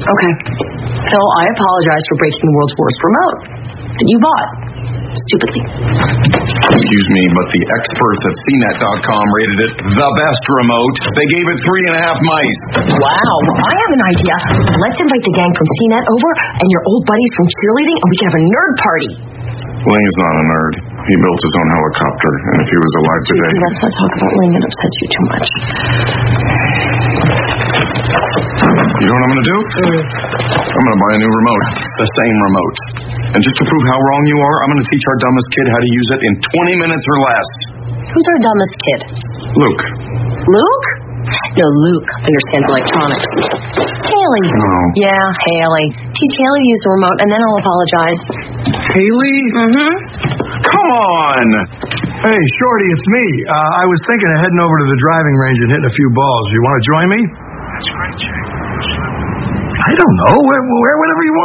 Okay. Phil, I apologize for breaking the world's worst remote that you bought. Stupidly. Excuse me, but the experts at CNET.com rated it the best remote. They gave it 3.5 mice. Wow. Well, I have an idea. Let's invite the gang from CNET over and your old buddies from cheerleading, and we can have a nerd party. Ling is not a nerd. He built his own helicopter, and if he was alive today... Let's not talk about Ling. It upsets you too much. You know what I'm going to do? I'm going to buy a new remote. The same remote. And just to prove how wrong you are, I'm going to teach our dumbest kid how to use it in 20 minutes or less. Who's our dumbest kid? Luke. Luke? No, Luke understands electronics. Haley. No. Yeah, Haley. Teach Haley to use the remote, and then I'll apologize. Haley? Mm-hmm. Come on! Hey, Shorty, it's me. I was thinking of heading over to the driving range and hitting a few balls. You want to join me? That's great, Jay. I don't know. Wherever you